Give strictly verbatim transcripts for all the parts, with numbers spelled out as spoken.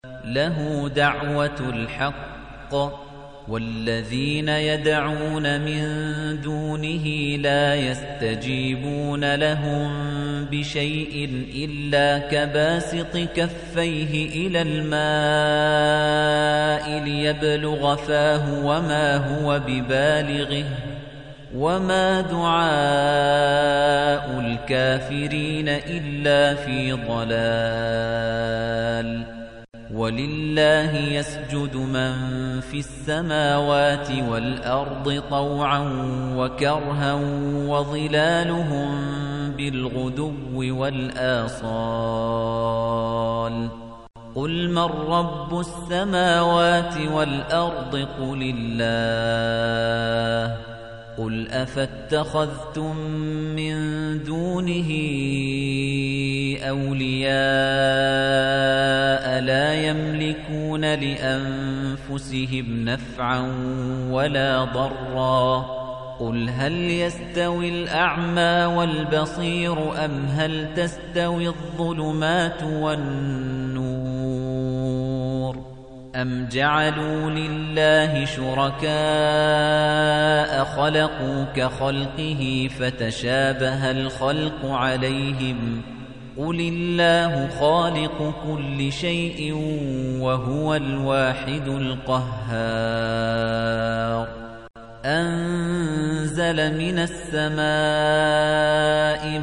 لَهُ دَعْوَةُ الْحَقِّ وَالَّذِينَ يَدْعُونَ مِن دُونِهِ لَا يَسْتَجِيبُونَ لَهُم بِشَيْءٍ إِلَّا كَبَاسِطِ كَفَّيْهِ إِلَى الْمَاءِ لِيَبْلُغَ فَاهُ وَمَا هُوَ بِبَالِغِهِ وَمَا دُعَاءُ الْكَافِرِينَ إِلَّا فِي ضَلَالٍ وَلِلَّهِ يَسْجُدُ مَن فِي السَّمَاوَاتِ وَالْأَرْضِ طَوْعًا وَكَرْهًا وَظِلَالُهُم بِالْغُدُوِّ وَالْآصَالِ قُلْ مَن رَّبُّ السَّمَاوَاتِ وَالْأَرْضِ قُلِ اللَّهُ قُلْ أَفَاتَّخَذْتُم مِّن دُونِهِ أَوْلِيَاءَ لَا يَمْلِكُونَ لِأَنفُسِهِمْ نَفْعًا وَلَا ضَرًّا قُلْ هَلْ يَسْتَوِي الْأَعْمَى وَالْبَصِيرُ أَمْ هَلْ تَسْتَوِي الظُّلُمَاتُ وَالنُّورُ أَمْ جَعَلُوا لِلَّهِ شُرَكَاءَ خَلَقُوا كَخَلْقِهِ فَتَشَابَهَ الْخَلْقُ عَلَيْهِمْ قُلِ اللَّهُ خَالِقُ كُلِّ شَيْءٍ وَهُوَ الْوَاحِدُ الْقَهَّارُ أَنزَلَ مِنَ السَّمَاءِ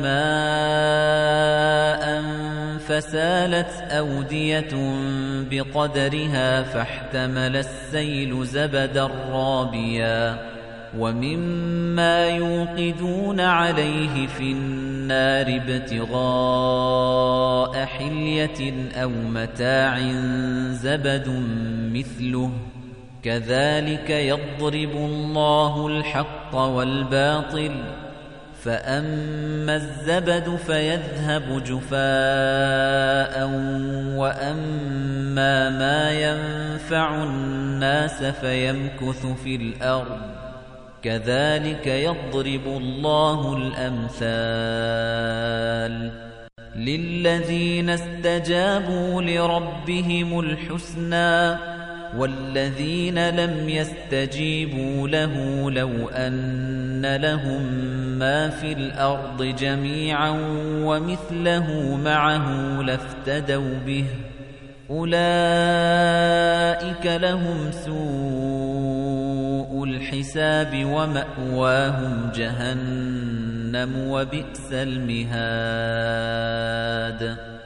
مَاءً فَسَالَتْ أَوْدِيَةٌ بِقَدَرِهَا فَاحْتَمَلَ السَّيْلُ زَبَدًا رَّابِيًا وَمِمَّا يُوقِدُونَ عَلَيْهِ فِي النَّارِ ابْتِغَاءَ حِلْيَةٍ أَوْ مَتَاعٍ زَبَدٌ مِثْلُهُ كَذَلِكَ يَضْرِبُ اللَّهُ الْحَقَّ وَالْبَاطِلَ فَأَمَّا الزَّبَدُ فَيَذْهَبُ جُفَاءً وَأَمَّا مَا يَنفَعُ النَّاسَ فَيَمْكُثُ فِي الْأَرْضِ كَذَلِكَ يَضْرِبُ اللَّهُ الْأَمْثَالَ لِلَّذِينَ اسْتَجَابُوا لِرَبِّهِمُ الْحُسْنَى وَالَّذِينَ لَمْ يَسْتَجِيبُوا لَهُ لَوْ أَنَّ لَهُم مَّا فِي الْأَرْضِ جَمِيعًا وَمِثْلَهُ مَعَهُ لَافْتَدَوْا بِهِ أُولَئِكَ لَهُمْ سُوءُ الْحِسَابِ وَمَأْوَاهُمْ جَهَنَّمُ وَبِئْسَ الْمِهَادُ